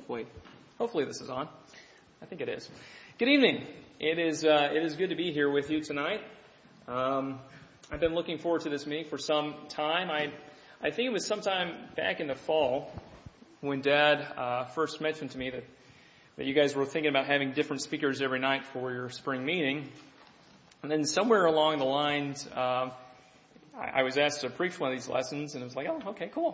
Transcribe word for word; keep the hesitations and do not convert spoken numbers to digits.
Hopefully, hopefully this is on. I think it is. Good evening. It is uh, it is good to be here with you tonight. Um, I've been looking forward to this meeting for some time. I I think it was sometime back in the fall when Dad uh, first mentioned to me that that you guys were thinking about having different speakers every night for your spring meeting. And then somewhere along the lines, uh, I, I was asked to preach one of these lessons, and it was like, oh, okay, cool.